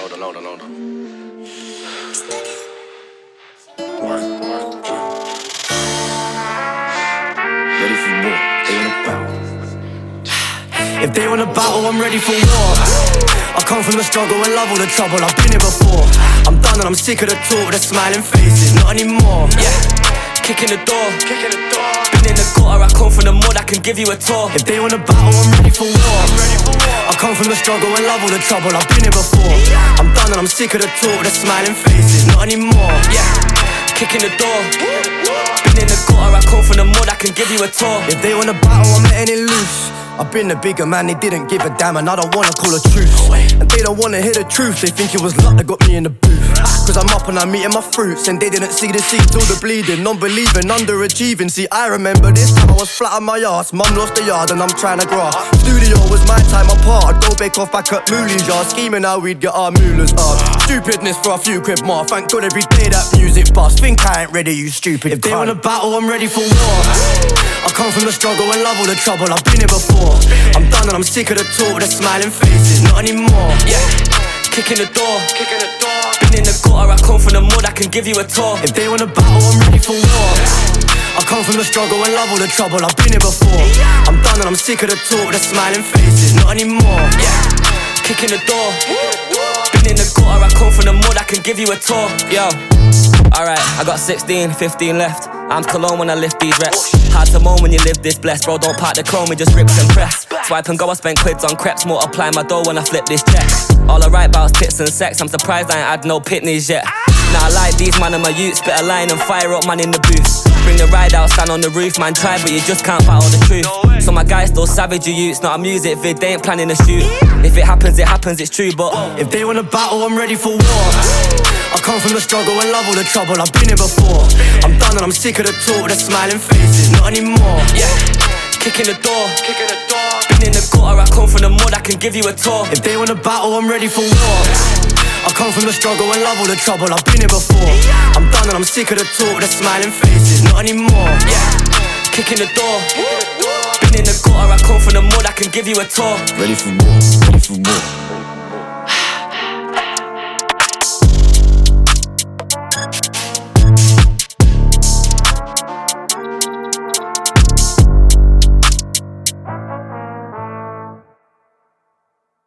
Hold on. Ready for war, they wanna battle. If they wanna battle, I'm ready for war. I come from the struggle and love all the trouble, I've been here before. I'm done and I'm sick of the talk, the smiling faces, not anymore. Yeah, kicking the door. Been in the gutter, I come from the mud, I can give you a tour. If they wanna battle, I'm ready for war. I come from the struggle and love all the trouble, I've been here before. I'm done and I'm sick of the talk, the smiling faces, not anymore. Yeah, kicking the door. Been in the gutter, I come from the mud, I can give you a tour. If they wanna battle, I'm letting it loose. I've been the bigger man, they didn't give a damn, and I don't wanna call a truce. And they don't wanna hear the truth, they think it was luck that got me in the booth. Cause I'm up and I'm eating my fruits, and they didn't see the seeds till the bleeding. Non-believing, underachieving, see I remember this time I was flat on my ass. Mum lost the yard and I'm trying to grass. Studio was my time apart, I'd go bake off back at Mooley's yard, scheming how we'd get our moolahs up. Stupidness for a few quid more, thank God every day that music bust. Think I ain't ready, you stupid. If they wanna battle, I'm ready for war. I come from the struggle and love all the trouble, I've been here before. I'm done and I'm sick of the talk, the smiling faces, not anymore. Yeah, kicking the door. Been in the gutter, I come from the mud, I can give you a tour. If they wanna battle, I'm ready for war. I come from the struggle and love all the trouble, I've been here before. I'm done and I'm sick of the talk, the smiling faces, not anymore. Yeah, kicking the door. Been in the gutter, I come from the mud, I can give you a tour. Yo, alright, I got 16, 15 left. I'm cologne when I lift these reps. Hard to moan when you live this blessed. Bro, don't park the chrome, it just rips and press. Swipe and go, I spend quids on crepes. Multiply my dough when I flip this check. All I write about's tits and sex. I'm surprised I ain't had no pitneys yet. Now I like these man and my youth. Spit a line and fire up man in the booth. Bring the ride out, stand on the roof. Man try but you just can't battle the truth. So my guys still savage, you youths. Not a music vid, they ain't planning to shoot. If it happens, it's true. But if they wanna battle, I'm ready for war. I come from the struggle and love all the trouble, I've been here before. I'm done and I'm sick of the talk, the smiling faces, not anymore. Yeah, kicking the door. Been in the gutter, I come from the mud, I can give you a tour. If they wanna battle, I'm ready for war. I come from the struggle and love all the trouble, I've been here before. I'm done and I'm sick of the talk, the smiling faces, not anymore. Yeah, kicking the door. Been in the gutter, I come from the mud, I can give you a tour. Ready for war.